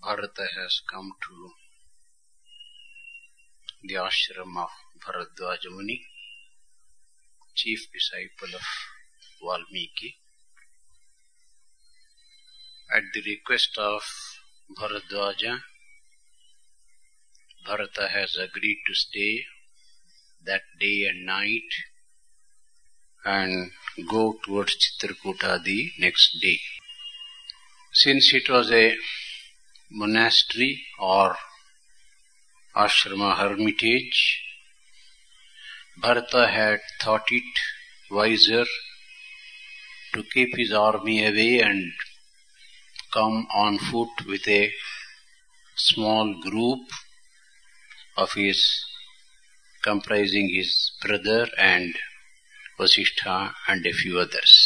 Bharata has come to the ashram of Bharadwaja Muni, chief disciple of Valmiki. At the request of Bharadwaja, Bharata has agreed to stay that day and night and go towards Chitrakuta the next day. Since it was a monastery or ashrama hermitage, Bharata had thought it wiser to keep his army away and come on foot with a small group of his, comprising his brother and Vasishtha and a few others.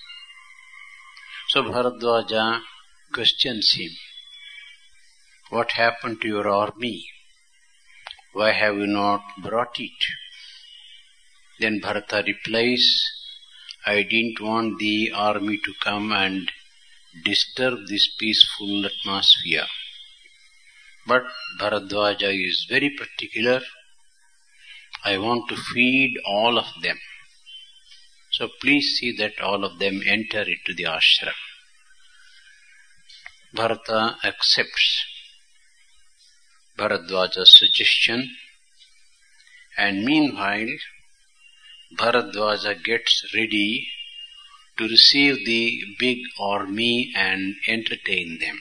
So Bharadwaja questions him, "What happened to your army? Why have you not brought it?" Then Bharata replies, "I didn't want the army to come and disturb this peaceful atmosphere. But Bharadwaja is very particular. I want to feed all of them. So please see that all of them enter into the ashram." Bharata accepts Bharadwaja's suggestion, and meanwhile Bharadwaja gets ready to receive the big army and entertain them.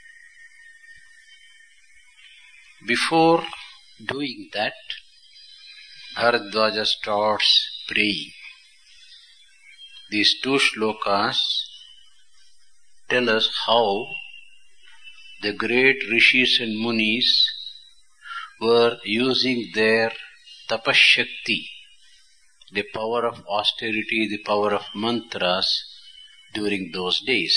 Before doing that, Bharadwaja starts praying. These two shlokas tell us how the great rishis and munis were using their tapashakti, the power of austerity, the power of mantras during those days.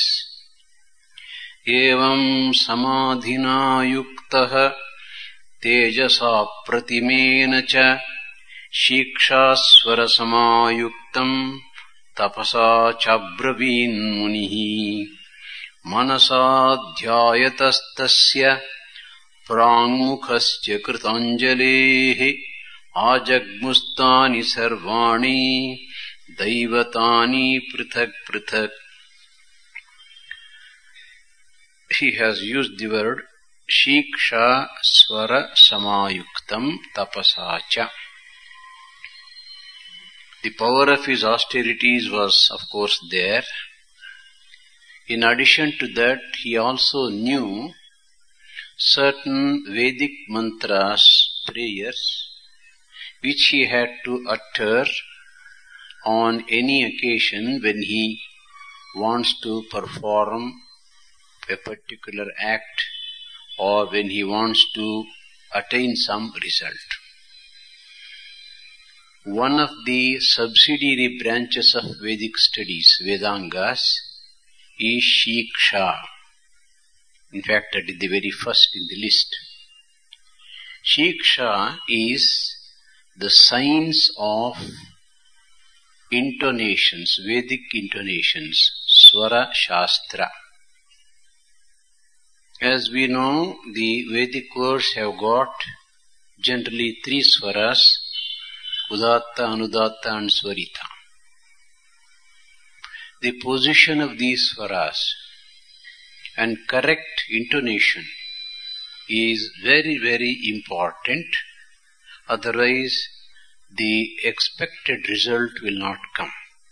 Evam samadhina yuktaha tejasa pratimena cha shikshasvara samayuktam tapasa chabravin munihi manasa dhyayatastasya prangmukhasya kritanjalehi ajagmustani sarvani daivatani prithak prithak. He has used the word shiksha swara samayuktam tapasacha. The power of his austerities was, of course, there. In addition to that, he also knew certain Vedic mantras, prayers, which he had to utter on any occasion when he wants to perform a particular act or when he wants to attain some result. One of the subsidiary branches of Vedic studies, Vedangas, is Shiksha. In fact, that is the very first in the list. Shiksha is the science of intonations, Vedic intonations, Swara Shastra. As we know, the Vedic words have got generally three swaras, Udatta, Anudatta and Swarita. The position of these swaras and correct intonation is very, very important. Otherwise, the expected result will not come.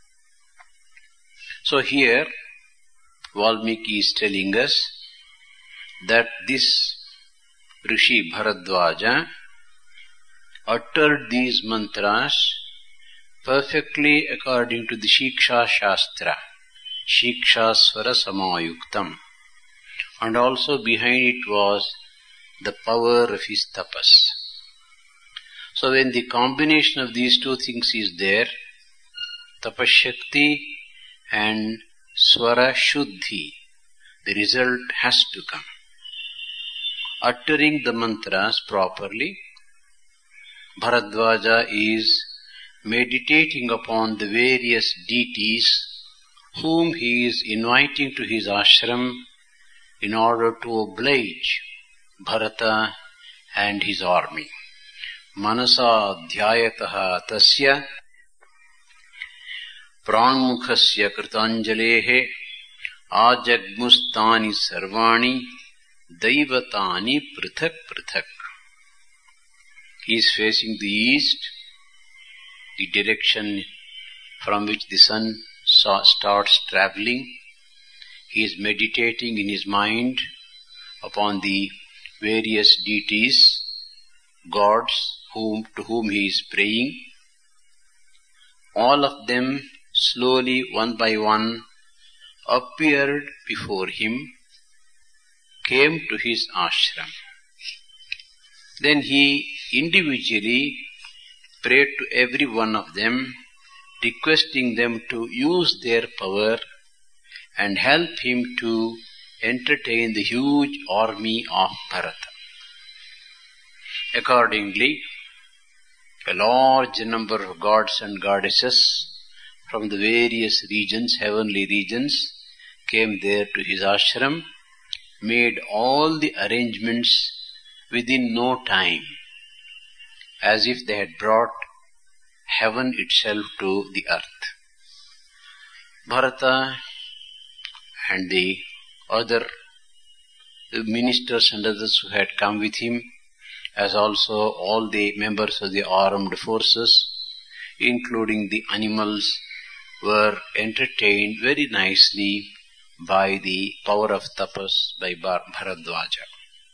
So here, Valmiki is telling us that this Rishi Bharadwaja uttered these mantras perfectly according to the Shiksha Shastra, Shiksha Swara Samayuktam, and also behind it was the power of his tapas. So when the combination of these two things is there, tapashakti and swara shuddhi, the result has to come. Uttering the mantras properly, Bharadwaja is meditating upon the various deities whom he is inviting to his ashram in order to oblige Bharata and his army. Manasa dhyayataha tasya pranmukhasya kritanjalehe ajagmustani sarvani daivatani prithak prithak. He is facing the east, the direction from which the sun starts traveling. He is meditating in his mind upon the various deities, gods to whom he is praying. All of them slowly, one by one, appeared before him, came to his ashram. Then he individually prayed to every one of them, requesting them to use their power and help him to entertain the huge army of Bharata. Accordingly, a large number of gods and goddesses from the various regions, heavenly regions, came there to his ashram, made all the arrangements within no time, as if they had brought heaven itself to the earth. Bharata and the other ministers and others who had come with him, as also all the members of the armed forces, including the animals, were entertained very nicely by the power of tapas by Bharadwaja.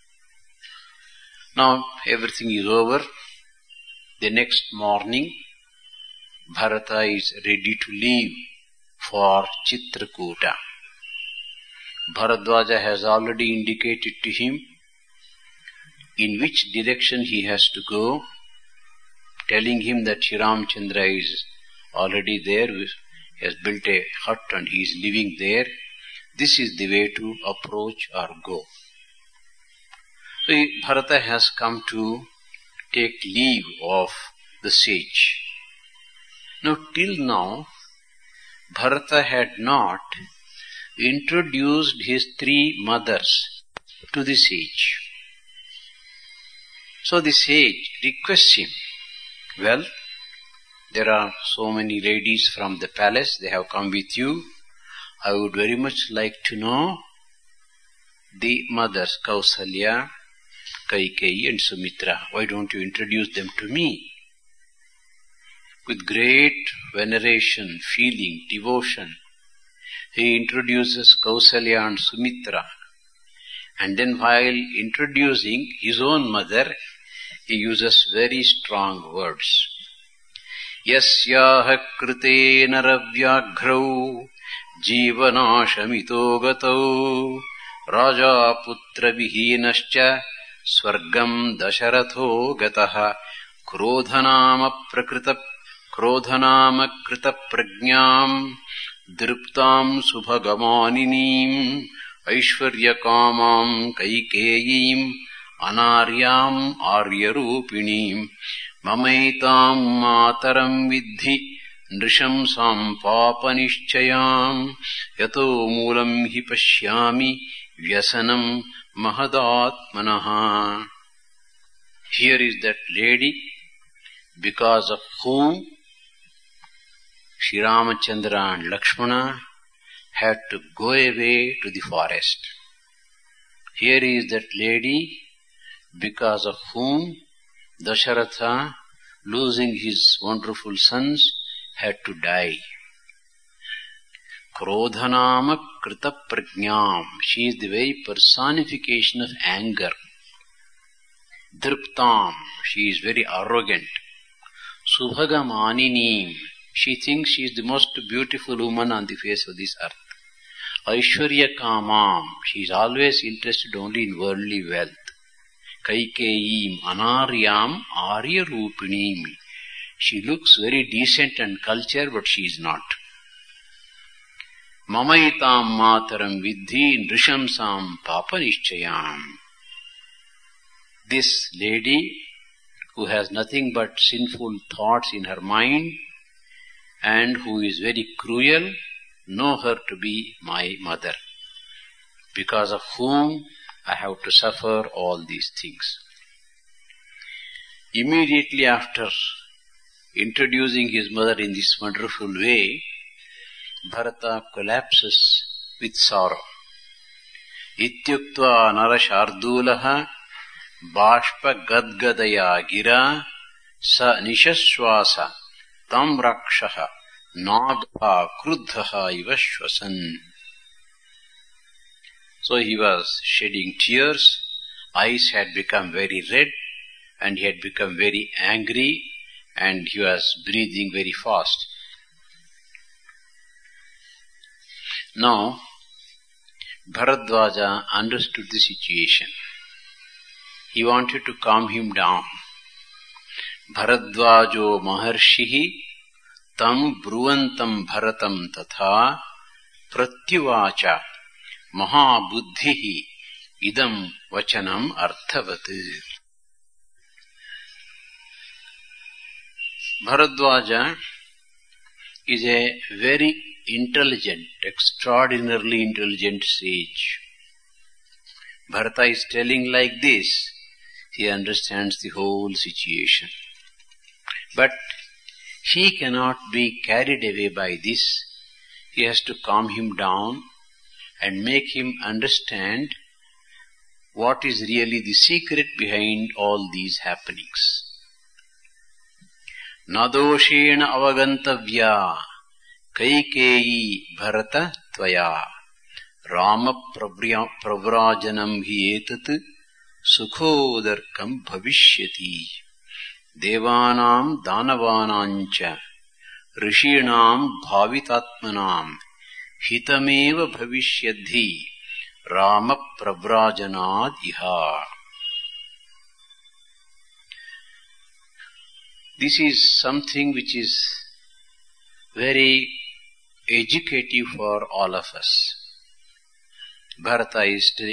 Now everything is over. The next morning, Bharata is ready to leave for Chitrakuta. Bharadwaja has already indicated to him in which direction he has to go, telling him that Sri Ramchandra is already there, he has built a hut and he is living there. This is the way to approach or go. So Bharata has come to take leave of the sage. Now till now, Bharata had not introduced his three mothers to the sage. So the sage requests him, well, there are so many ladies from the palace, they have come with you. I would very much like to know the mothers, Kausalya, Kaikeyi and Sumitra. Why don't you introduce them to me? With great veneration, feeling, devotion, he introduces Kausalya and Sumitra. And then while introducing his own mother, he uses very strong words. Yasyaha krite naravyagrau jivanashamito gatau raja putra vihinascha swargam dasharatho gataha krodhanama krita prajñam druptam subhagamaninim aishvarya kamam kaikeyim anaryam aryarupinim mamaitam mataram vidhi nrishamsam papanishchayam yato moolam hi pashyami vyasanam mahadatmanaha. Here is that lady because of whom Sri Ramachandra and Lakshmana had to go away to the forest. Here is that lady because of whom Dasharatha, losing his wonderful sons, had to die. Krodhanama krita prajñam. She is the very personification of anger. Druptam. She is very arrogant. Subhagamaninim. She thinks she is the most beautiful woman on the face of this earth. Aishwarya kamam. She is always interested only in worldly wealth. Kaikeyim anaryam aryarupinim. She looks very decent and cultured, but she is not. Mamaitam mataram vidhi nrishamsam papanishchayam. This lady, who has nothing but sinful thoughts in her mind and who is very cruel, know her to be my mother. because of whom I have to suffer all these things. Immediately after introducing his mother in this wonderful way, Bharata collapses with sorrow. Ityuktva narashardulaha bashpa gadgadaya gira sa nishashwasa tam rakshaha nagha kruddhaha ivashwasan. So he was shedding tears, eyes had become very red, and he had become very angry, and he was breathing very fast. Now, Bharadwaja understood the situation. He wanted to calm him down. Bharadwajo maharshihi tam bruvantam bharatam tatha pratyuvacha mahabuddhihi idam vachanam arthavat. Bharadwaja is a very intelligent, extraordinarily intelligent sage. Bharata is telling like this, he understands the whole situation. But he cannot be carried away by this. He has to calm him down and make him understand what is really the secret behind all these happenings. Nadoshena avagantavya Kaikeyi bharata tvaya Rama pravrajanam hi etat sukhodarkam bhavishyati Devanam danavanancha Rishinam bhavitatmanam Hitameva bhavishyadhi Rama pravrajanad iha. This is something which is very educative for all of us. Bharadwaja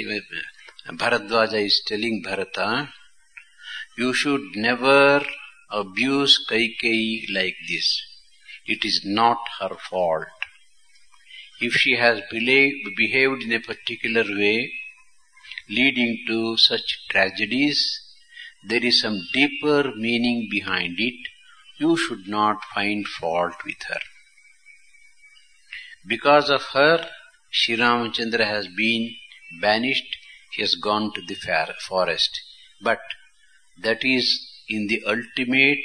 is telling Bharata, you should never abuse Kaikeyi like this. It is not her fault. If she has behaved in a particular way, leading to such tragedies, there is some deeper meaning behind it. You should not find fault with her. Because of her, Sri Ramachandra has been banished, he has gone to the forest. But that is in the ultimate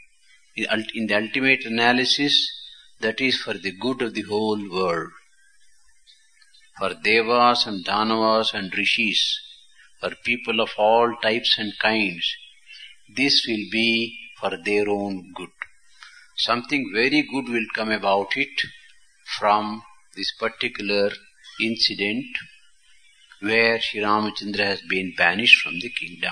analysis, that is for the good of the whole world. For Devas and Danavas and Rishis, for people of all types and kinds, this will be for their own good. Something very good will come about it from this particular incident where Sri Ramachandra has been banished from the kingdom.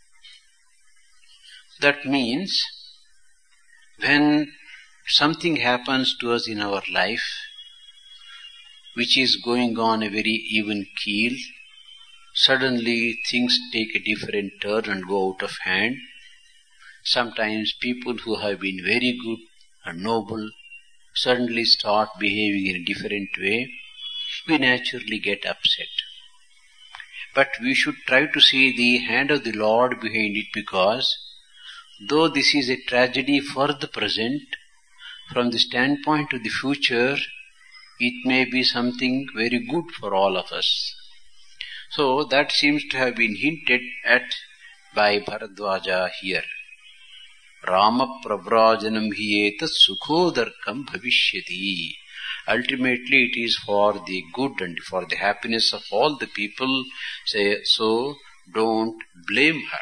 That means when something happens to us in our life which is going on a very even keel, suddenly things take a different turn and go out of hand. Sometimes people who have been very good and noble suddenly start behaving in a different way. We naturally get upset. But we should try to see the hand of the Lord behind it, because though this is a tragedy for the present, from the standpoint of the future, it may be something very good for all of us. So that seems to have been hinted at by Bharadwaja here. Rama pravrajanam hi etat sukhodarkam bhavishyati. Ultimately it is for the good and for the happiness of all the people. So don't blame her.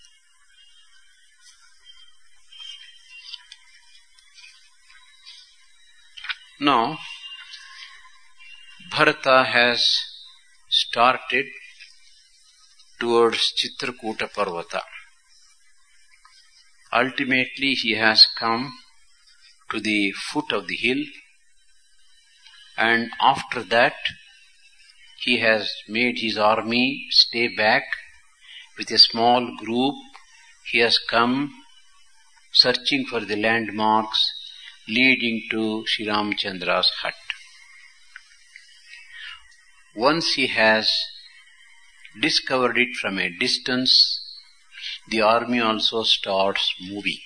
Now, Bharata has started towards Chitrakuta Parvata. Ultimately, he has come to the foot of the hill, and after that, he has made his army stay back with a small group. He has come searching for the landmarks leading to Sri Ramachandra's hut. once he has discovered it from a distance, the army also starts moving.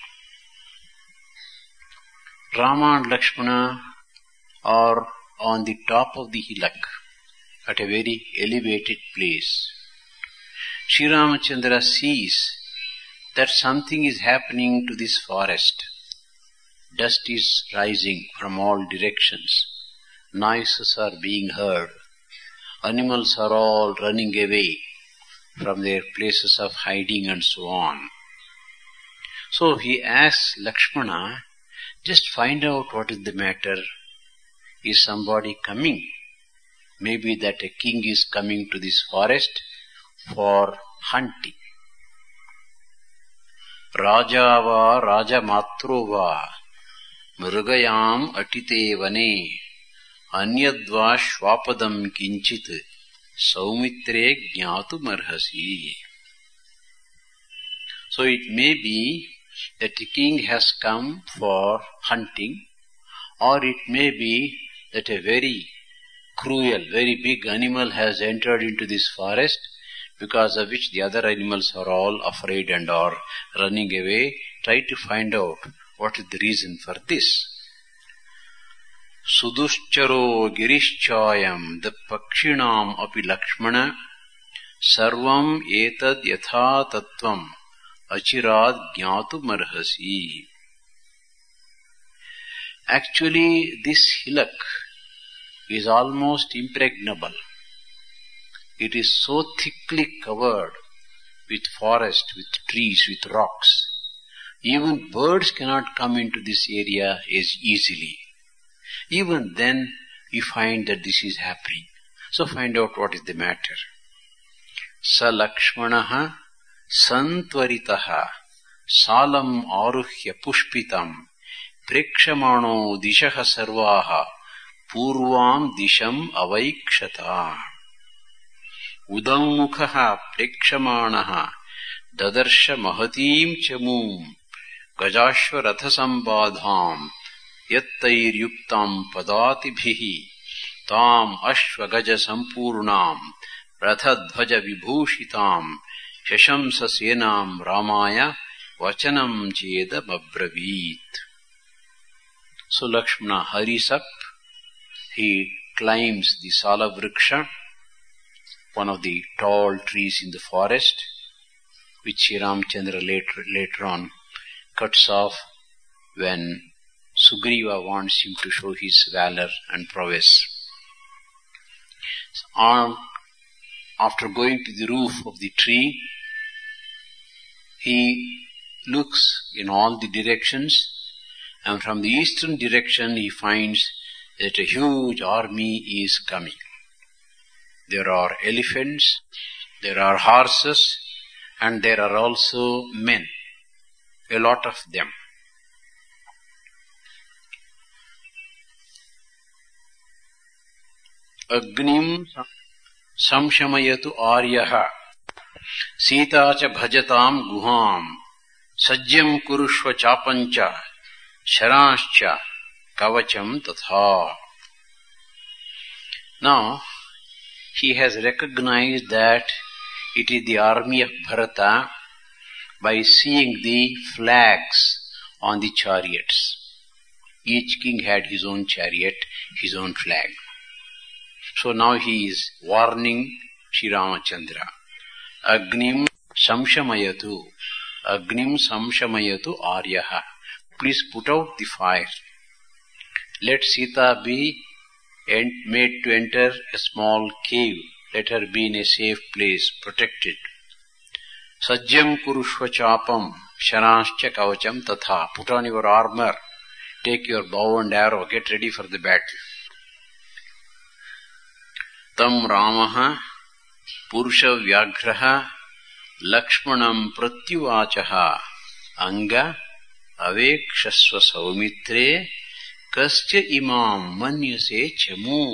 Rama and Lakshmana are on the top of the hillock at a very elevated place. Sri Ramachandra sees that something is happening to this forest. Dust is rising from all directions. Noises are being heard. Animals are all running away from their places of hiding and so on. So he asks Lakshmana, just find out what is the matter. Is somebody coming? Maybe that a king is coming to this forest for hunting. Raja va raja matro va mrugayam atite vane anyadva shwapadam kinchit saumitre jnatum arhasi. So it may be that the king has come for hunting, or it may be that a very cruel, very big animal has entered into this forest, because of which the other animals are all afraid and are running away. Try to find out what is the reason for this. Suduscharo girishchayam the pakshinam api Lakshmana sarvam etad yatha tattvam achirad jnatum arhasi. Actually, this hillock is almost impregnable. It is so thickly covered with forest, with trees, with rocks. Even birds cannot come into this area as easily. Even then, we find that this is happening. So find out what is the matter. Sa Lakshmanaha santvaritaha salam aruhya pushpitam prekshamano dishaha sarvaha purvam disham avaikshata udangmukhaha prekshamanaha dadarsha mahatim chamum gajashva rathasambadham yattair yuktam padatibhihi tam ashvagaja sampurnam rathadvaja vibhushitam shashamsa senam ramaya vachanam chedam abravit. So Lakshmana hurries up. He climbs the Salavriksha, one of the tall trees in the forest, which Sri Ramachandra later on cuts off when Sugriva wants him to show his valor and prowess. After going to the roof of the tree, he looks in all the directions, and from the eastern direction he finds that a huge army is coming. There are elephants, there are horses, and there are also men, a lot of them. Agnim samshamayatu aryaha sita cha bhajatam guham sajjam kurushva chapancha sharanscha kavacham tatha. Now, he has recognized that it is the army of Bharata by seeing the flags on the chariots. Each king had his own chariot, his own flag. So now he is warning Sri Ramachandra. Agnim samshamayatu. Agnim samshamayatu aryaha. Please put out the fire. Let Sita be made to enter a small cave. Let her be in a safe place, protected. Sajjam kurushva chapam sharanscha kavacham tatha. Put on your armor. Take your bow and arrow. Get ready for the battle. Tam Ramaha Purusha Vyagraha Lakshmanam Pratyuvachaha Anga Avekshasva Saumitre Kasya Imam Manyase Chamum.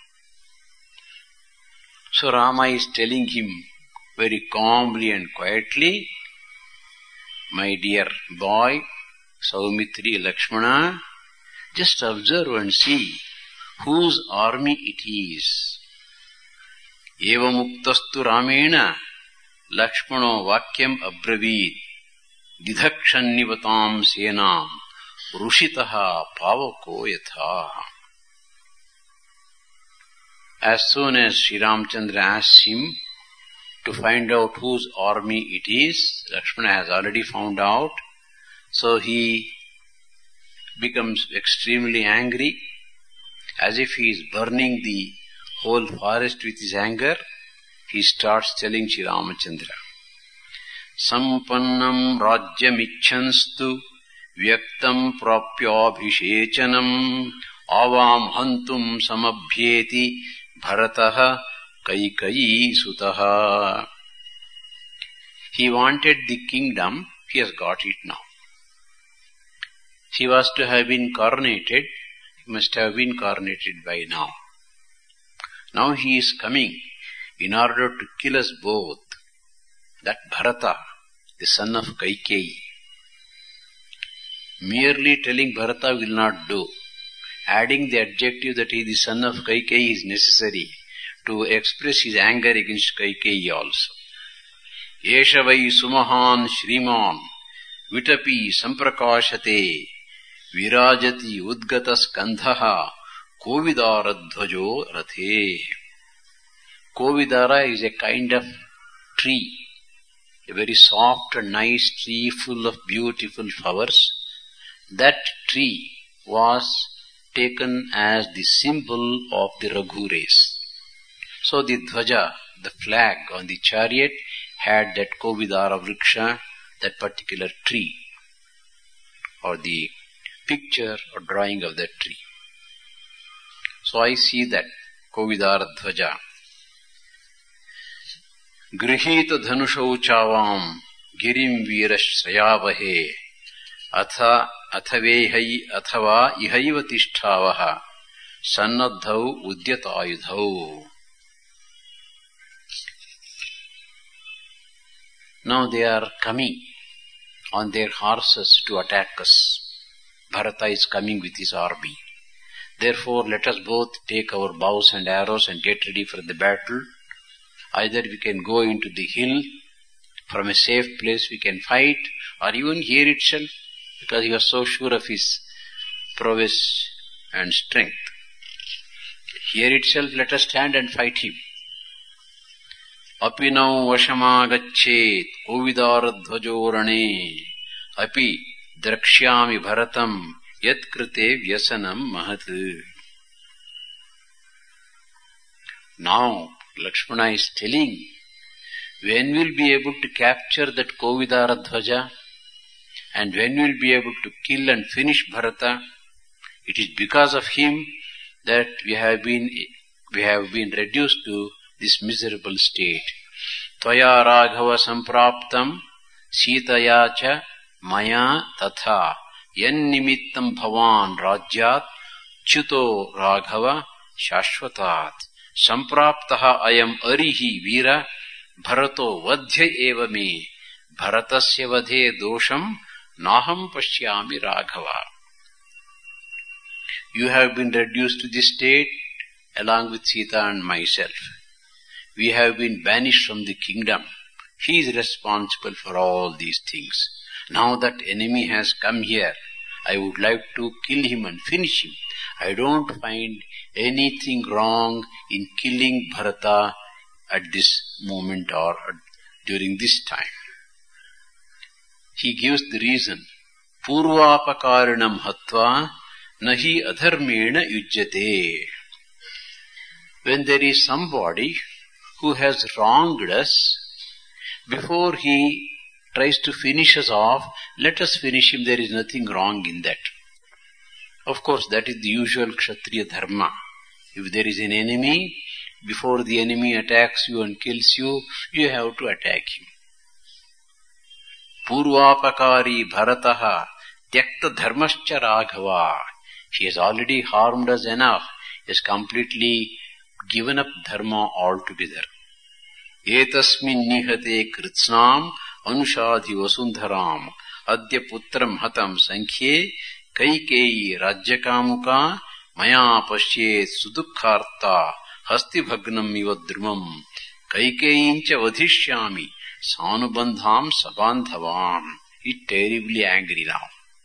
So Rama is telling him very calmly and quietly, my dear boy, Saumitri Lakshmana, just observe and see whose army it is. Evamuktastu Ramena Lakshmano Vakyam Abravit Didhakshannivatam Senam Rushitaha Pavako Yatha. As soon as Sri Ramchandra asks him to find out whose army it is, Lakshmana has already found out, so he becomes extremely angry, as if he is burning the whole forest with his anger. He starts telling Sri Ramachandra, Sampannam rajyamichanstu vyaktam prapyabhishechanam avam hantum samabhyeti bharataha Kaikeyi sutaha. He wanted the kingdom, he has got it now. He was to have been coronated, he must have been coronated by now. Now he is coming in order to kill us both. That Bharata, the son of Kaikeyi. Merely telling Bharata will not do. Adding the adjective that he is the son of Kaikeyi is necessary to express his anger against Kaikeyi also. Esha vai sumahan shriman vitapi samprakashate virajati udgata skandhaha kovidaradhvajo rathe. Kovidara is a kind of tree, a very soft and nice tree full of beautiful flowers. That tree was taken as the symbol of the Raghu race. So the dhvaja, the flag on the chariot, had that Kovidara vriksha, that particular tree, or the picture or drawing of that tree. So I see that Kovidara dhvaja. Grihita dhanushau chavam girim virashrayavahe athave athava ihaiva tishtavaha sannadhau udyatayudhau. Now they are coming on their horses to attack us. Bharata is coming with his army. Therefore, let us both take our bows and arrows and get ready for the battle. Either we can go into the hill, from a safe place we can fight, or even here itself, because he was so sure of his prowess and strength. Here itself let us stand and fight him. Apinau vashamagachet kovidaradhvajorane api drakshyami bharatam yat krite vyasanam mahat. Now Lakshmana is telling, when will be able to capture that Kovidaradhvaja and when will be able to kill and finish Bharata? It is because of him that we have been reduced to this miserable state. Tvaya raghava sampraptam sitaya cha maya tatha yan nimittam bhavan rajyat chuto raghava shashvatat sampraptaha ayam arihi vira bharato vadhya eva me bharatasya vadhe dosham naham pashyami raghava. You have been reduced to this state along with Sita and myself. We have been banished from the kingdom. He is responsible for all these things. Now that enemy has come here, I would like to kill him and finish him. I don't find anything wrong in killing Bharata at this moment or during this time. He gives the reason. Purvapakarinam hatva nahi adharmena yujyate. When there is somebody who has wronged us, before he tries to finish us off, let us finish him. There is nothing wrong in that. Of course, that is the usual Kshatriya dharma. If there is an enemy, before the enemy attacks you and kills you, you have to attack him. Purvapakari bharataha tyakta dharmascha raghava. He has already harmed us enough. He has completely given up dharma altogether. Etasmin nihate kritsnam anushadhi vasundharam adya putram hatam sankhye Kaikeyi rajyakamuka maya pasyet sudukharta hasti bhagnam iva drumam Kaikeyincha vadhishyami sanubandham sabandhavam. He is terribly angry now.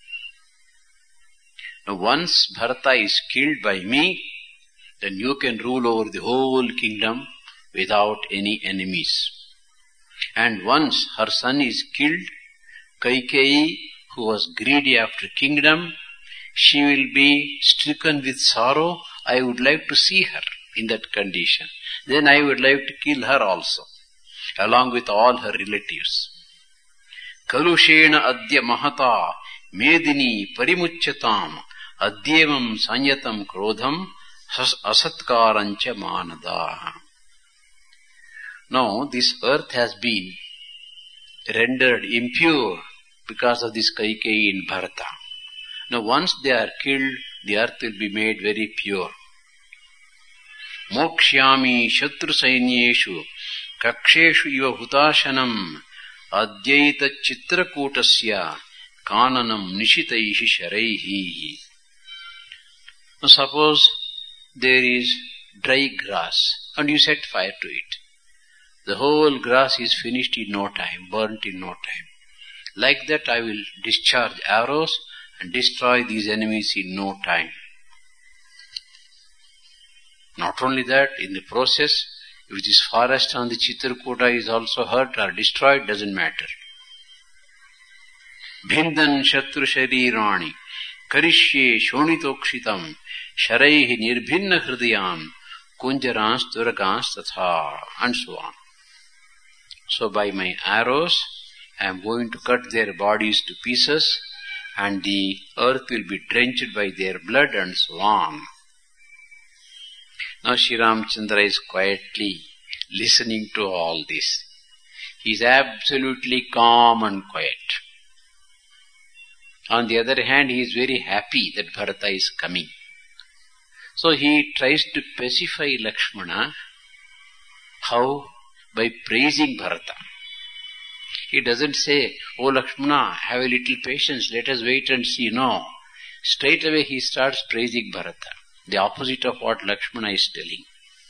Now once Bharata is killed by me, then you can rule over the whole kingdom without any enemies. And once her son is killed, Kaikeyi, who was greedy after kingdom, she will be stricken with sorrow. I would like to see her in that condition. Then I would like to kill her also, along with all her relatives. Kalushena adya mahata medini parimuchyatam adyevam sanyatam krodham asatkarancha manada. Now this earth has been rendered impure because of this Kaikeyi in Bharata. Now once they are killed, the earth will be made very pure. Mokshyami shatru sainyeshu kaksheshu iva hutashanam adyaita chitrakutasya kananam nishitaihi sharaihi. Now suppose there is dry grass and you set fire to it. The whole grass is finished in no time, burnt in no time. Like that I will discharge arrows and destroy these enemies in no time. Not only that, in the process, if this forest on the Chitrakuta is also hurt or destroyed, doesn't matter. Bhindan shatru sharirani karishye shonitokshitam sharaihi nirbhinna hridayam kunjarans duragans tatha, and so on. So by my arrows, I am going to cut their bodies to pieces, and the earth will be drenched by their blood, and so on. Now Sri Ramchandra is quietly listening to all this. He is absolutely calm and quiet. On the other hand, he is very happy that Bharata is coming. So he tries to pacify Lakshmana. How? By praising Bharata. He doesn't say, "Oh Lakshmana, have a little patience, let us wait and see." No. Straight away he starts praising Bharata. The opposite of what Lakshmana is telling.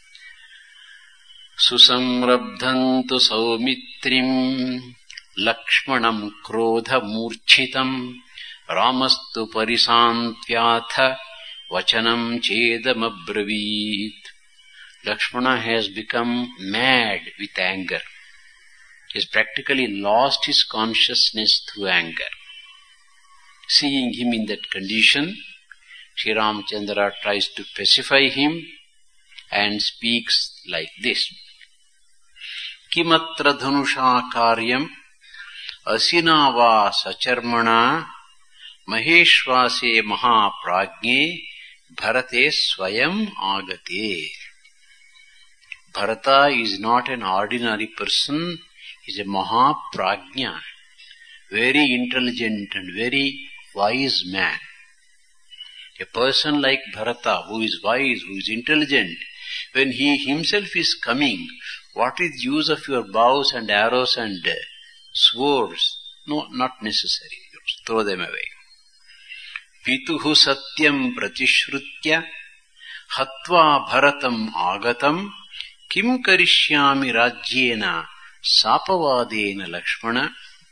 Susamrabdhantu saumitrim Lakshmanam krodha murchitam Ramastu parisantyatha vachanam chedam abravit. Lakshmana has become mad with anger. He has practically lost his consciousness through anger. Seeing him in that condition, Sri Ramchandra tries to pacify him and speaks like this. Kimatra dhanusha karyam asina va sacharmana maheshvase mahaprajne bharate swayam agate. Bharata is not an ordinary person, he is a mahaprajna, very intelligent and very wise man. A person like Bharata, who is wise, who is intelligent, when he himself is coming, what is the use of your bows and arrows and swords? No, not necessary. Throw them away. Pituhu satyam pratishrutya hatva bharatam agatam kim karishyami rajyena sapavadena Lakshmana.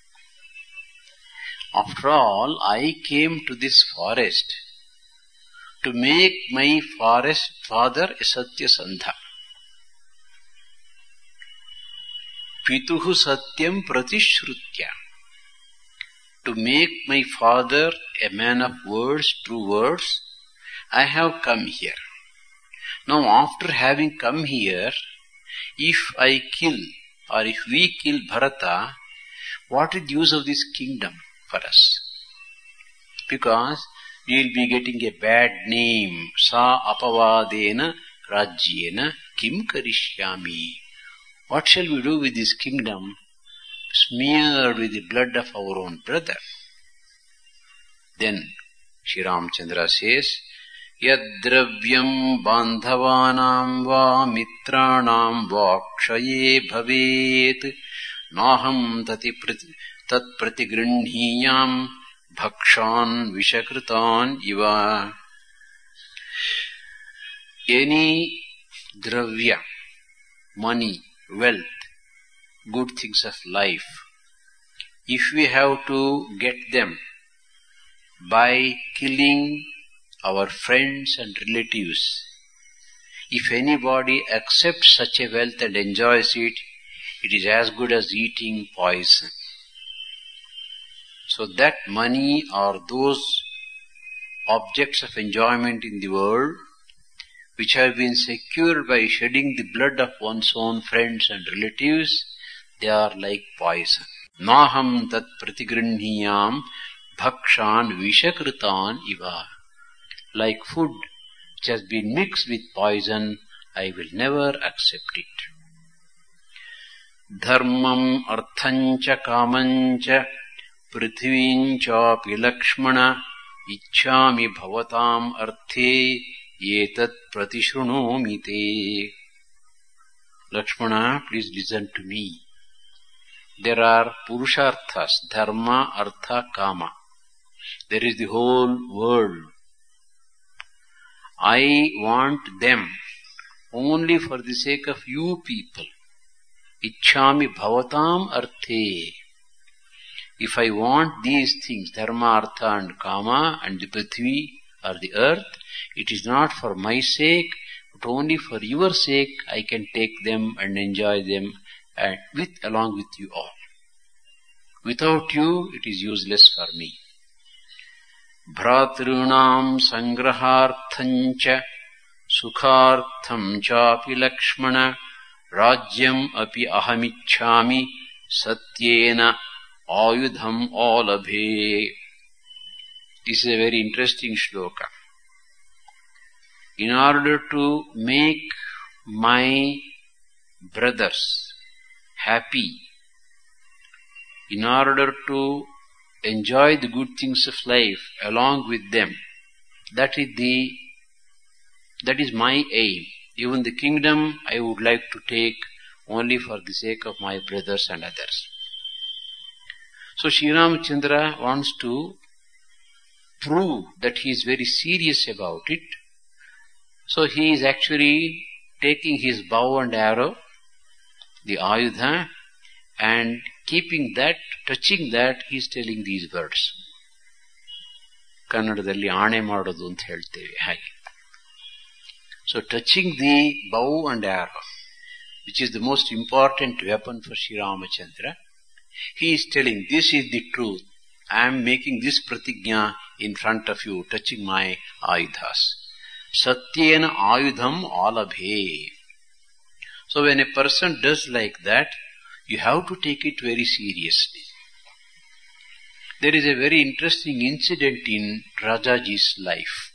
After all, I came to this forest to make my father a Satyasandha. Pituhu satyam pratishrutya. To make my father a man of words, true words, I have come here. Now after having come here, if I kill or if we kill Bharata, what is the use of this kingdom for us? Because we will be getting a bad name. Sa apavadena rajyena kim karishyami. What shall we do with this kingdom smeared with the blood of our own brother? Then Sri Ramchandra says, Yadravyam bandhavanam va mitranam va kshaye bhavet naham tat pratigrinhiyam bhakshan vishakritan iva. Any dravya, money, wealth, good things of life, if we have to get them by killing our friends and relatives, if anybody accepts such a wealth and enjoys it, it is as good as eating poison. So that money or those objects of enjoyment in the world which have been secured by shedding the blood of one's own friends and relatives, they are like poison. Naham tat pratigrinhiyam bhakshan vishakritan iva. Like food which has been mixed with poison, I will never accept it. Dharmam arthancha kamancha prithvinchapi lakshmana ichchami bhavatam arthe etat pratishrunumi te. Lakshmana, please listen to me. There are purusharthas, dharma, artha, kama. There is the whole world. I want them only for the sake of you people. Ichchami bhavatam arthe. If I want these things, dharma, artha and kama and the prithvi or the earth, it is not for my sake, but only for your sake I can take them and enjoy them and along with you all. Without you, it is useless for me. Bhratrunam sangraharthancha sukhartham chapi lakshmana rajyam api ahamichchami satyena ayudham alabhe. This is a very interesting shloka. In order to make my brothers happy, in order to enjoy the good things of life along with them, that is my aim. Even the kingdom I would like to take only for the sake of my brothers and others. So Sri Ramachandra wants to prove that he is very serious about it. So he is actually taking his bow and arrow, the ayudha, and keeping that, touching that, he is telling these words. Kannadadalli aane madodu anta helteve hage. So touching the bow and arrow, which is the most important weapon for Sri Ramachandra, he is telling, this is the truth. I am making this pratigna in front of you, touching my ayudhas. Satyena ayudham alabhe. So when a person does like that, you have to take it very seriously. There is a very interesting incident in Rajaji's life.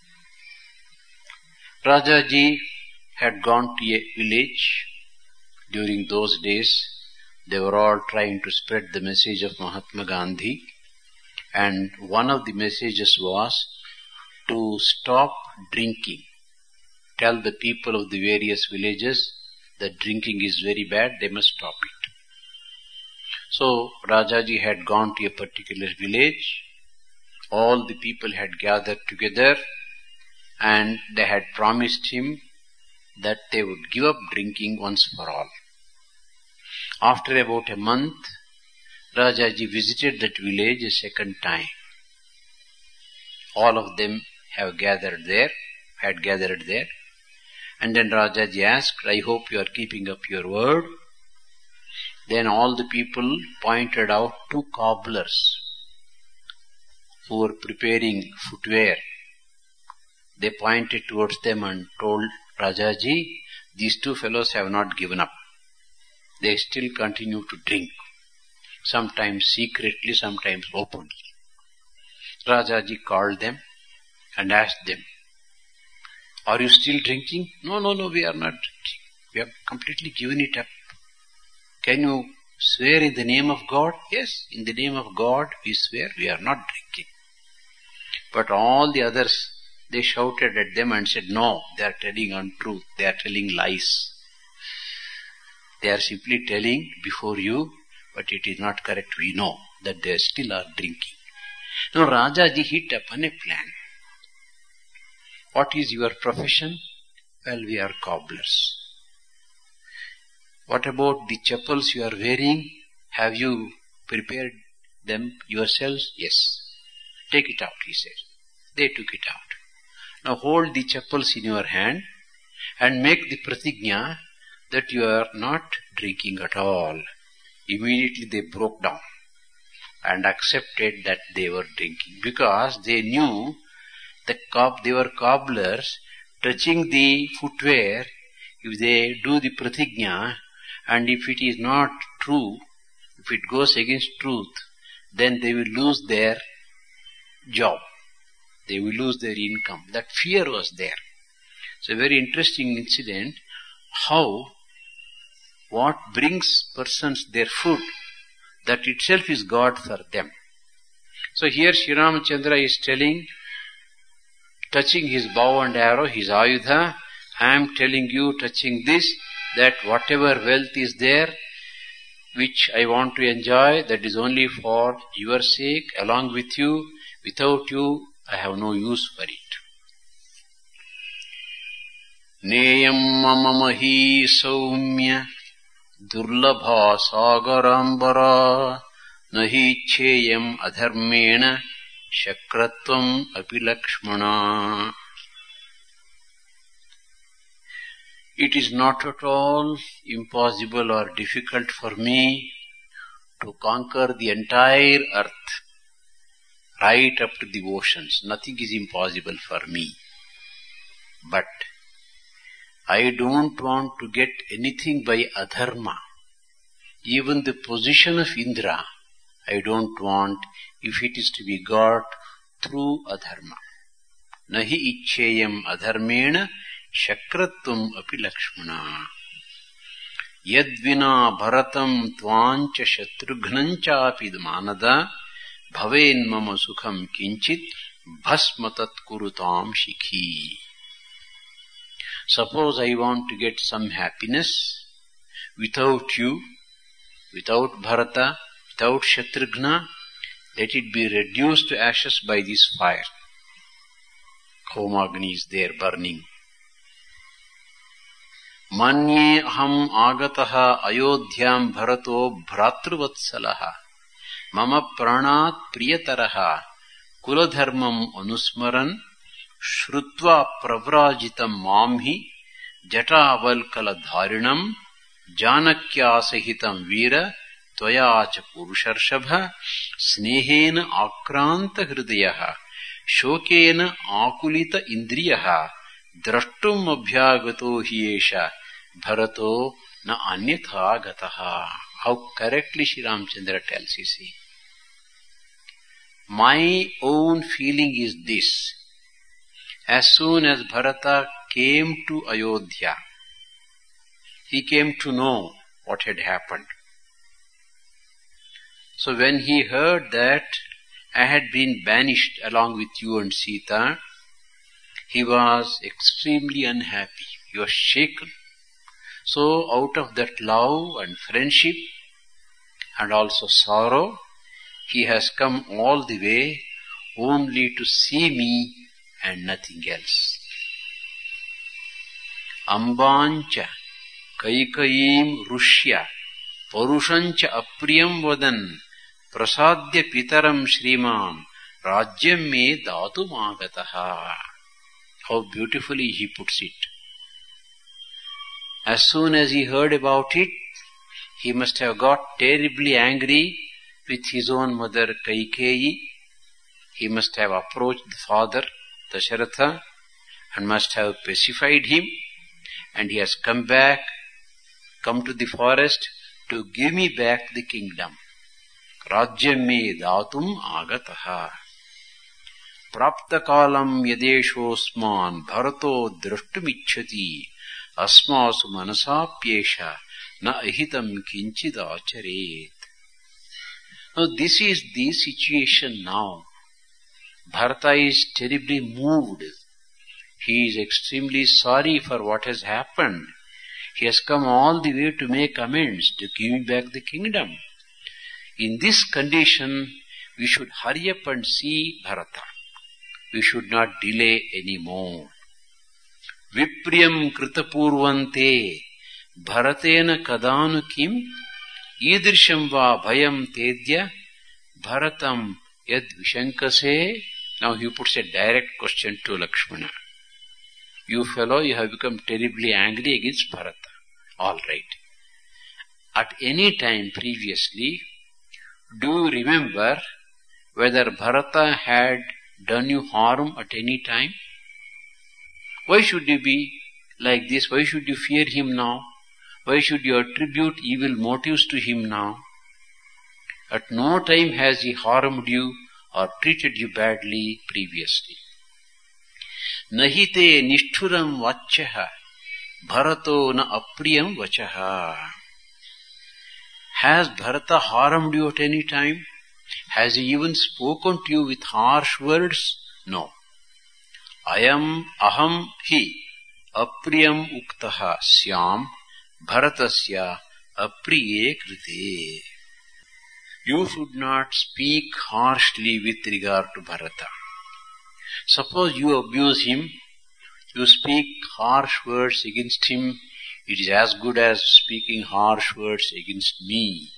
Rajaji had gone to a village. During those days, they were all trying to spread the message of Mahatma Gandhi, and one of the messages was to stop drinking. Tell the people of the various villages that drinking is very bad, they must stop it. So Rajaji had gone to a particular village. All the people had gathered together and they had promised him that they would give up drinking once for all. After about a month, Rajaji visited that village a second time. All of them had gathered there. And then Rajaji asked, I hope you are keeping up your word. Then all the people pointed out two cobblers who were preparing footwear. They pointed towards them and told Rajaji, these two fellows have not given up. They still continue to drink, sometimes secretly, sometimes openly. Rajaji called them and asked them, are you still drinking? No, we are not drinking. We have completely given it up. Can you swear in the name of God? Yes, in the name of God we swear we are not drinking. But all the others, they shouted at them and said, no, they are telling untruth, they are telling lies. They are simply telling before you, but it is not correct. We know that they still are drinking. Now Rajaji hit upon a plan. What is your profession? Well, we are cobblers. What about the chappals you are wearing? Have you prepared them yourselves? Yes. Take it out, he said. They took it out. Now hold the chappals in your hand and make the pratigna that you are not drinking at all. Immediately they broke down and accepted that they were drinking, because they knew they were cobblers touching the footwear. If they do the pratigna, and if it is not true, if it goes against truth, then they will lose their job. They will lose their income. That fear was there. It's a very interesting incident, how what brings persons their food, that itself is God for them. So here Sri Ramachandra is telling, touching his bow and arrow, his ayudha, I am telling you, touching this, that whatever wealth is there, which I want to enjoy, that is only for your sake, along with you. Without you, I have no use for it. Neyam mamamahi saumya durlabha sagarambara nahi cheyam adharmena shakratvam api lakshmana. It is not at all impossible or difficult for me to conquer the entire earth, right up to the oceans. Nothing is impossible for me. But I don't want to get anything by adharma. Even the position of Indra, I don't want if it is to be got through adharma. Nahi ichcheyam adharmena shakratvam api lakshmana. Yadvina bharatam tvancha shatrughnacha api manada bhaven mama sukham kinchit bhasmatat kurutam shikhi. Suppose I want to get some happiness without you, without Bharata, without Shatrughna, let it be reduced to ashes by this fire. Homagni is there burning. Manye aham agataha ayodhyam bharato bhratrvatsalaha mama pranat priyataraha kuladharmam anusmaran shrutva pravrajitam mamhi jatavalkala dharinam janakya sahitam veera tvayacha purusharshabha snehena akranta hridayaha shokena akulita indriyaha drashtum abhyagato hiyesha bharato na anyatha gataha. How correctly Sri Ramachandra tells, you see. My own feeling is this. As soon as Bharata came to Ayodhya, he came to know what had happened. So when he heard that I had been banished along with you and Sita, he was extremely unhappy. He was shaken. So out of that love and friendship and also sorrow, he has come all the way only to see me and nothing else. Ambancha kaikayim rushya parushancha apriyam vadan prasadya pitaram shrimam rajyam me datum agataha. How beautifully he puts it. As soon as he heard about it, he must have got terribly angry with his own mother Kaikeyi. He must have approached the father Dasharatha and must have pacified him, and he has come to the forest to give me back the kingdom. Rajyam me datum agataha. Prapta kalam yadeshosman bharato drashtumichhati asmasu manasapyesha na ahitam kinchid acharet. Now this is the situation now. Bharata is terribly moved. He is extremely sorry for what has happened. He has come all the way to make amends, to give me back the kingdom. In this condition, we should hurry up and see Bharata. We should not delay any more. Vipriyam kritapurvante Bharatena kadanu kim idrisham va bhayam tedya bharatam yad vishankase. Now he puts a direct question to Lakshmana. You fellow, you have become terribly angry against Bharata. All right. At any time previously, do you remember whether Bharata had done you harm at any time? Why should you be like this? Why should you fear him now? Why should you attribute evil motives to him now? At no time has he harmed you or treated you badly previously. Nahite nishthuram vachaha bharato na apriyam vachaha. Has Bharata harmed you at any time? Has he even spoken to you with harsh words? No. Aham hi apriyam uktaha syam bharatasya apriye krite. You should not speak harshly with regard to Bharata. Suppose you abuse him, you speak harsh words against him, it is as good as speaking harsh words against me.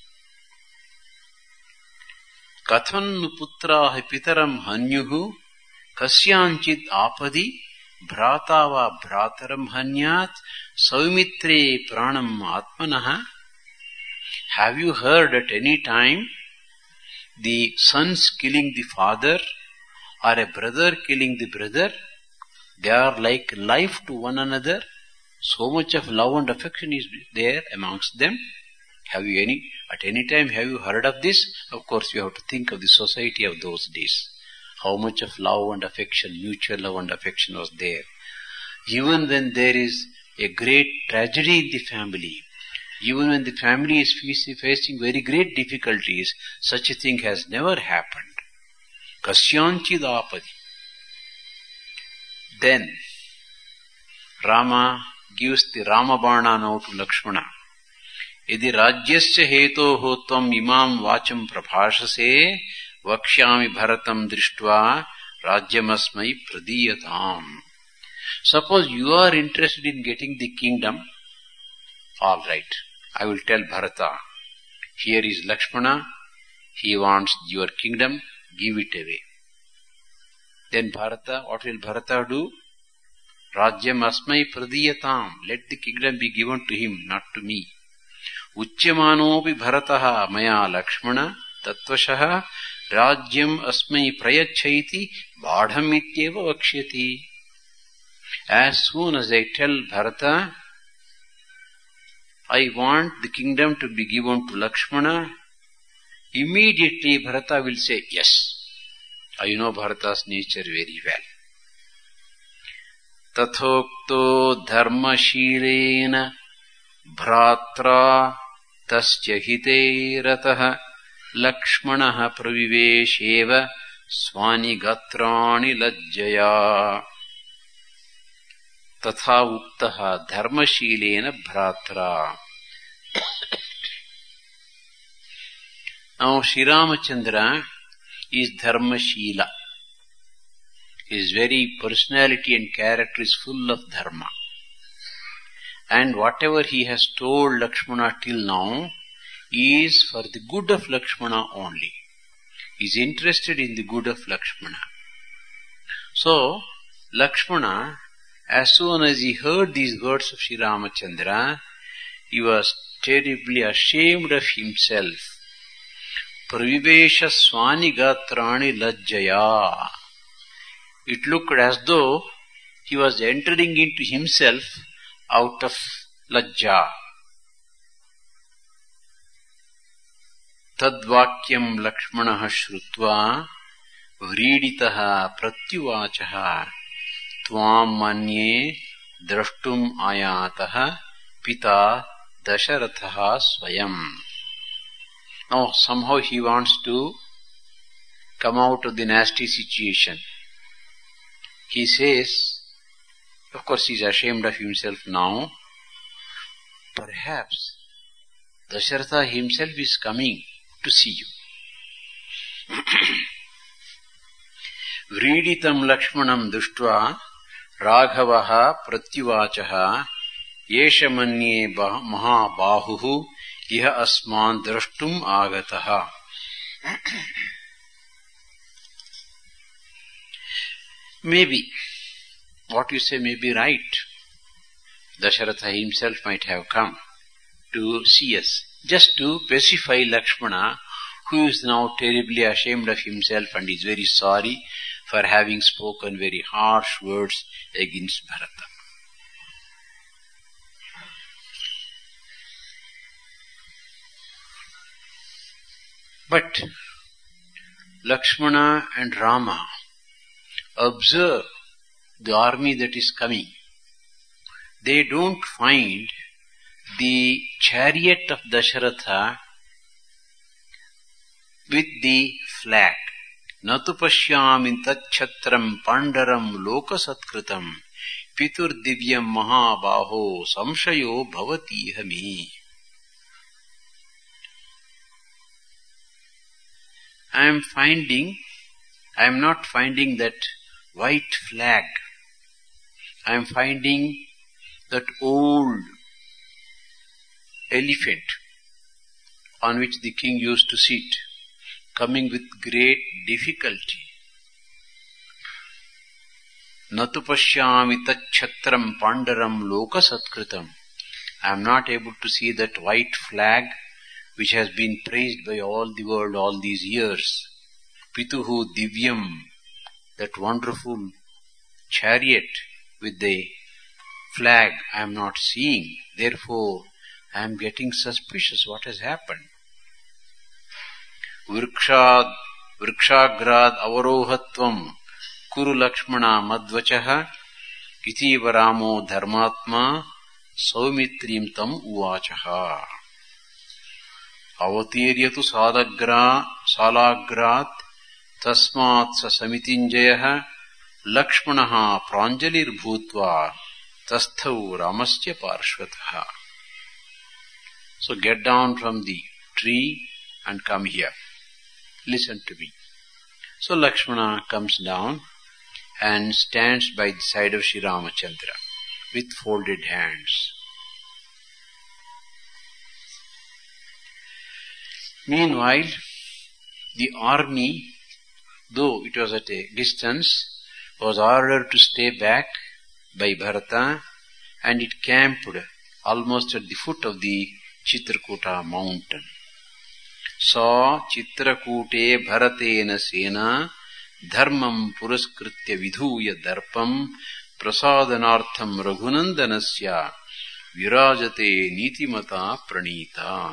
Kathan putrahi pitaram hanyuhu kasyanchid apadi bhratava bhrataram hanyat saumitre pranam atmanaha. Have you heard at any time the sons killing the father or a brother killing the brother? They are like life to one another. So much of love and affection is there amongst them. At any time have you heard of this? Of course you have to think of the society of those days. How much of love and affection, mutual love and affection was there. Even when there is a great tragedy in the family, even when the family is facing very great difficulties, such a thing has never happened. Kasyanchidapadi. Then Rama gives the Ramabana now to Lakshmana. Yadi rajyasya hetoho tvam imam vacham prabhashase vakshyami bharatam drishtva rajyamasmai pradiyatam. Suppose you are interested in getting the kingdom, all right, I will tell Bharata, here is Lakshmana, he wants your kingdom, give it away. Then Bharata, what will Bharata do? Rajyam asmai pradiyatam, let the kingdom be given to him, not to me. Uchyamanopi bharataha maya Lakshmana tattvashaha rajyam asmai prayachhaiti vadham ityeva vakshyati. As soon as I tell Bharata, I want the kingdom to be given to Lakshmana, immediately Bharata will say, yes. I know Bharata's nature very well. Tathokto dharmashilena bhratra tasya hite rataha Lakshmanaha pravivesheva swani gatrani lajjaya. Tatha uktaha dharmashilena bhratra. Now Sri Ramachandra is dharmashila. His very personality and character is full of dharma. And whatever he has told Lakshmana till now is for the good of Lakshmana only. He is interested in the good of Lakshmana. So, Lakshmana, as soon as he heard these words of Sri Ramachandra, he was terribly ashamed of himself. Pravivesha swani gatrani lajjaya. It looked as though he was entering into himself out of lajja. Tadvakyam Lakshmanaha shrutva vriditaha pratyuvachaha tvam manye drashtum ayataha pita dasharathaha swayam. Now somehow he wants to come out of the nasty situation. He says, of course he is ashamed of himself now, perhaps Dasharatha himself is coming to see you. Vriditam Lakshmanam Dushtva Raghavaha Pratyuvachaha Yesha manye mahabahuhu iha asman drashtum agataha. Maybe, what you say may be right. Dasharatha himself might have come to see us, just to pacify Lakshmana, who is now terribly ashamed of himself and is very sorry for having spoken very harsh words against Bharata. But Lakshmana and Rama observe the army that is coming. They don't find the chariot of Dasharatha with the flag. Natu pashyami tachatram pandaram lokasatkritam pitur divyam mahabaho samshayo bhavati hami. I am not finding that white flag. I am finding that old elephant on which the king used to sit, coming with great difficulty. Natu pashyami tachatram pandaram lokasatkritam. I am not able to see that white flag which has been praised by all the world all these years. Pituhu divyam, that wonderful chariot with the flag I am not seeing. Therefore, I am getting suspicious what has happened. Vrikshagrad avarohatvam kuru lakshmana madvachaha itiva ramo dharmatma saumitrim tam uvachaha. Avatiryatu salagrat tasmat sa samitinjayah lakshmanaha pranjalir bhutva tasthau ramasya parshvataha. So get down from the tree and come here. Listen to me. So Lakshmana comes down and stands by the side of Sri Ramachandra with folded hands. Meanwhile, the army, though it was at a distance, was ordered to stay back by Bharata, and it camped almost at the foot of the Chitrakuta mountain. Sa Chitrakute Bharatena Sena Dharmam Puraskritya Vidhuya Darpam Prasadanartham Raghunandanasya Virajate Nitimata Pranita.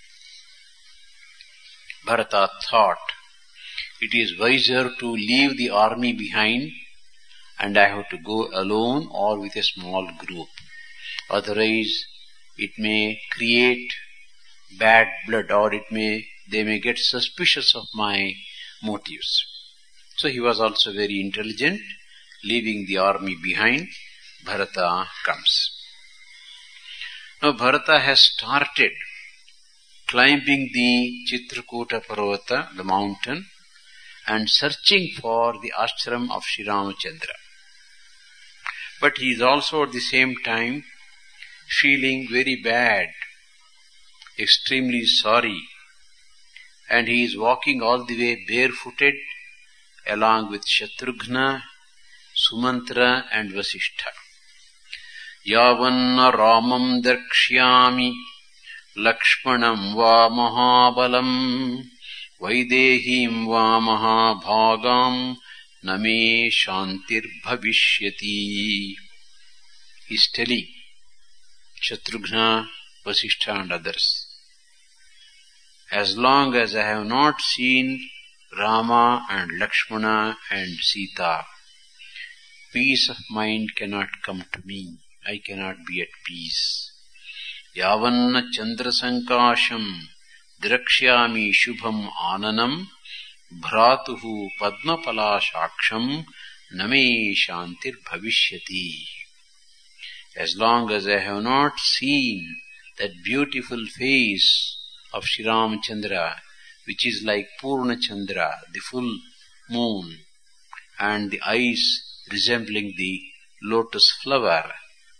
Bharata thought, it is wiser to leave the army behind and I have to go alone or with a small group. Otherwise, it may create bad blood or they may get suspicious of my motives. So he was also very intelligent. Leaving the army behind, Bharata comes. Now Bharata has started climbing the Chitrakuta Parvata, the mountain, and searching for the ashram of Sri Ramachandra. But he is also at the same time feeling very bad, extremely sorry, and he is walking all the way barefooted along with Shatrughna, Sumantra and Vasishtha. Yavanna Ramam Darkshyami Lakshmanam va Mahabalam Vaidehim va Mahabhagam Name Shantir Bhavishyati. He is telling Shatrughna, Vasishtha and others, as long as I have not seen Rama and Lakshmana and Sita, peace of mind cannot come to me. I cannot be at peace. Yavanna Chandra Sankasham Drakshyami Shubham Ananam Bhratuhu Padmapala Shaksham Name Shantir Bhavishyati. As long as I have not seen that beautiful face of Sri Ramachandra, which is like Purna Chandra, the full moon, and the eyes resembling the lotus flower,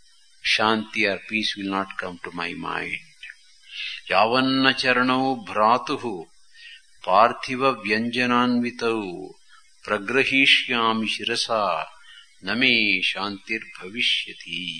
Shanti or peace will not come to my mind. Yavanna charanau bhratuhu parthiva vyanjananvitau pragrahishyami shirasa name shantir bhavishyati.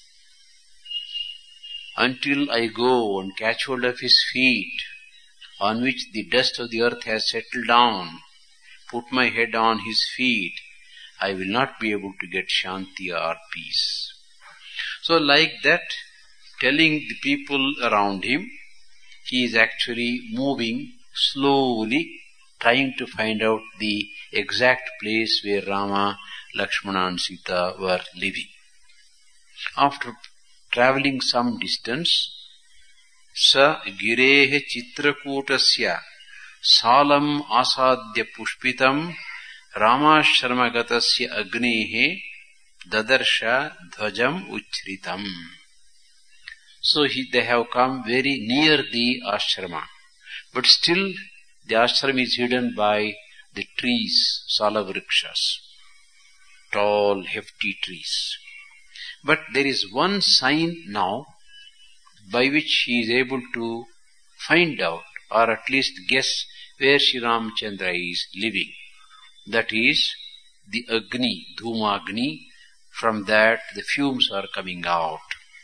Until I go and catch hold of his feet, on which the dust of the earth has settled down, put my head on his feet, I will not be able to get shanti or peace. So like that, telling the people around him, he is actually moving slowly, trying to find out the exact place where Rama, Lakshmana and Sita were living. After travelling some distance, sa girehe chitrakutasya salam asadya pushpitam ramashramagatasya agnehe dadarsha dhvajam uchritam. So they have come very near the ashrama, but still the ashram is hidden by the trees, salavrikshas, tall, hefty trees. But there is one sign now by which he is able to find out or at least guess where Sri Ramchandra is living. That is the Agni, Dhumagni. From that the fumes are coming out.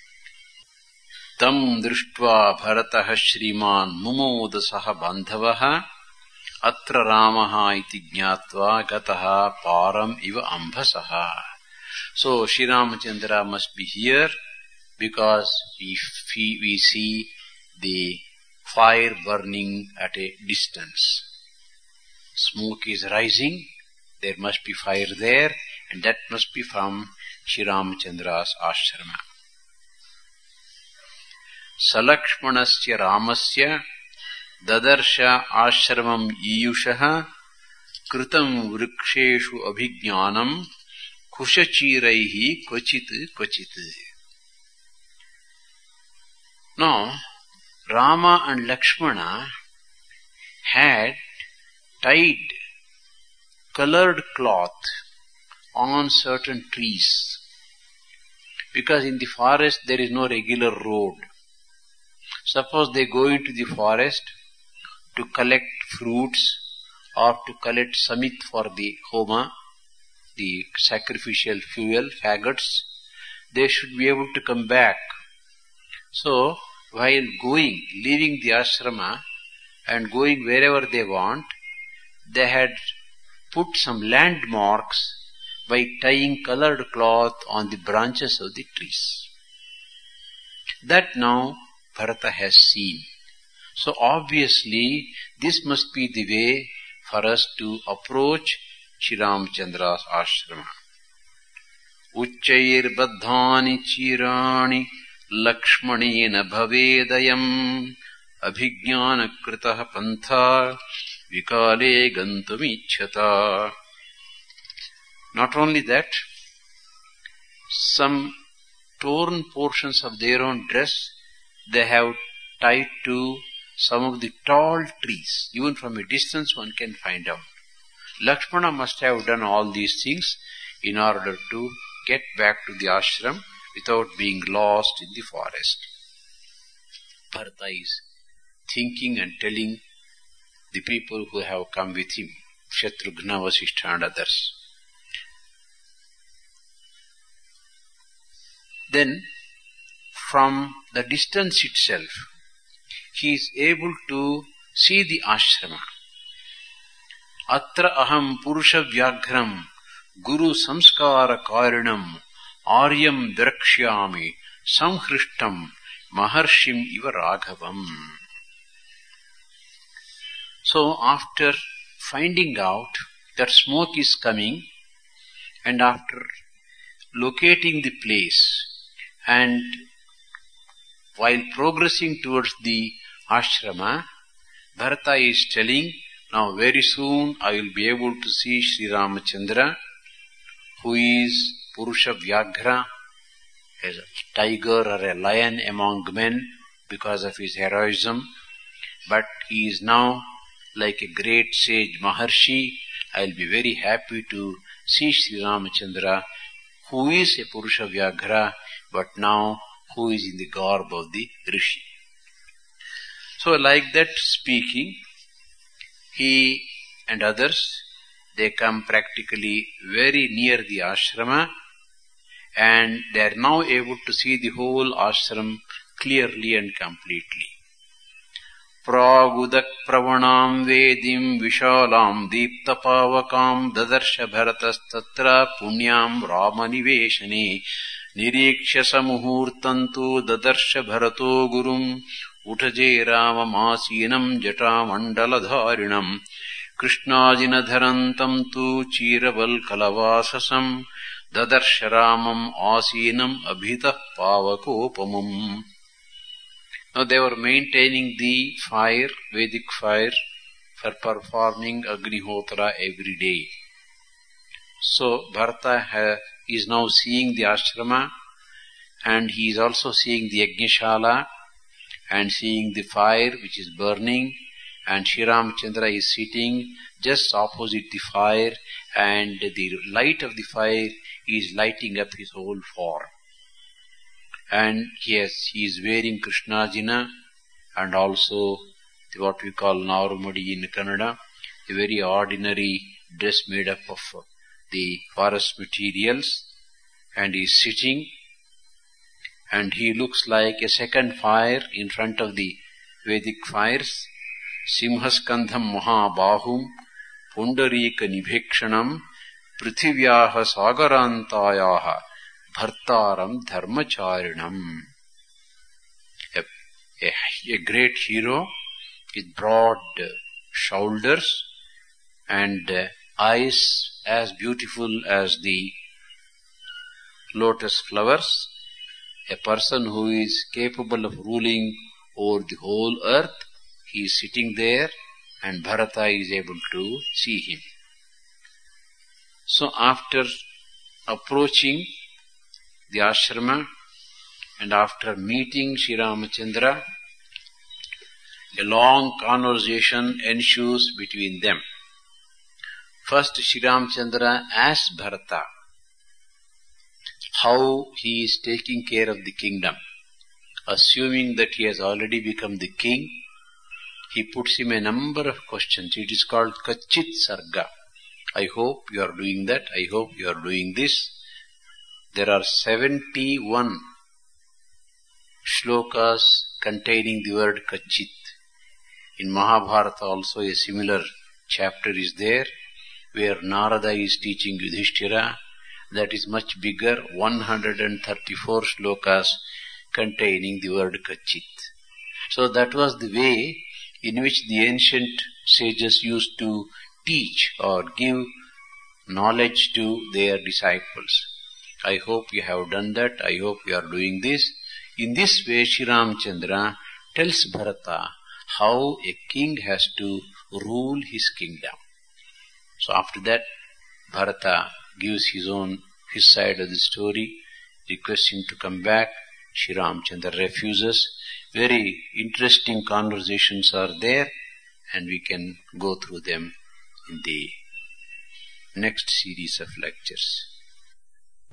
Tam drishtva bharataha shriman mumodasaha bandhavaha atra ramaha iti jnatva gataha param iva ambhasaha. So Sri Ramchandra must be here because we see the fire burning at a distance. Smoke is rising, there must be fire there, and that must be from Sri Ramchandra's ashrama. Salakshmanasya Ramasya dadarsha ashramam iyushaha kritam vriksheshu abhijnanam kushachiraihi kvachit kvachit. Now, Rama and Lakshmana had tied colored cloth on certain trees, because in the forest there is no regular road. Suppose they go into the forest to collect fruits or to collect samit for the homa, the sacrificial fuel, faggots, they should be able to come back. So, while going, leaving the ashrama and going wherever they want, they had put some landmarks by tying colored cloth on the branches of the trees. That now Bharata has seen. So obviously this must be the way for us to approach Sri Ramchandra's ashrama. Uchchair baddhani chirani lakshmanena bhavedayam abhijnana kritaha pantha vikale gantumicchata. Not only that, some torn portions of their own dress they have tied to some of the tall trees. Even from a distance one can find out. Lakshmana must have done all these things in order to get back to the ashram without being lost in the forest. Bharata is thinking and telling the people who have come with him, Shatrughna, Vasishtha and others. Then, from the distance itself, he is able to see the ashrama. Atra aham purusha vyaghram guru samskara karinam aryam drakshyami samhrishtam maharshim iva raghavam. So, after finding out that smoke is coming, and after locating the place, and while progressing towards the ashrama, Bharata is telling, now very soon I will be able to see Sri Ramachandra, who is Purusha Vyaghra, a tiger or a lion among men because of his heroism, but he is now like a great sage Maharshi. I will be very happy to see Sri Ramachandra, who is a Purusha Vyaghra, but now who is in the garb of the Rishi. So like that speaking, he and others, they come practically very near the ashrama, and they are now able to see the whole ashram clearly and completely. Pragudak pravanam vedim vishalam deeptapavakam dadarsha bharatastatra punyam ramaniveshane niriksha muhurtantu dadarsha bharato gurum utaje ramamasinam jatamandaladharinam krishnajinadharantam tu chiravalkalavasasam dadarsha ramam asinam abhitah pavakopamam. Now they were maintaining the fire, Vedic fire, for performing Agnihotra every day. So Bharata is now seeing the ashrama, and he is also seeing the Yajñashala and seeing the fire which is burning, and Sri Ramachandra is sitting just opposite the fire, and the light of the fire is lighting up his whole form. And yes, he is wearing Krishnajina and also what we call Narumadi in Kannada, a very ordinary dress made up of the forest materials, and he is sitting, and he looks like a second fire in front of the Vedic fires. Simhaskandham Mahabahum Pundarika Nibhekshanam Prithivyaha Sagarantayaha Bhartaram Dharmacharinam. A great hero with broad shoulders and eyes as beautiful as the lotus flowers, a person who is capable of ruling over the whole earth. He is sitting there, and Bharata is able to see him. So after approaching the ashrama and after meeting Sri Ramachandra, a long conversation ensues between them. First, Sri Ramachandra asks Bharata how he is taking care of the kingdom. Assuming that he has already become the king, he puts him a number of questions. It is called Kachit Sarga. I hope you are doing that. I hope you are doing this. There are 71 shlokas containing the word Kachit. In Mahabharata also a similar chapter is there, where Narada is teaching Yudhishthira. That is much bigger, 134 shlokas containing the word Kachit. So that was the way in which the ancient sages used to teach or give knowledge to their disciples. I hope you have done that. I hope you are doing this. In this way, Sri Ramachandra tells Bharata how a king has to rule his kingdom. So after that, Bharata gives his side of the story, requests him to come back. Sri Ramachandra refuses. Very interesting conversations are there, and we can go through them in the next series of lectures.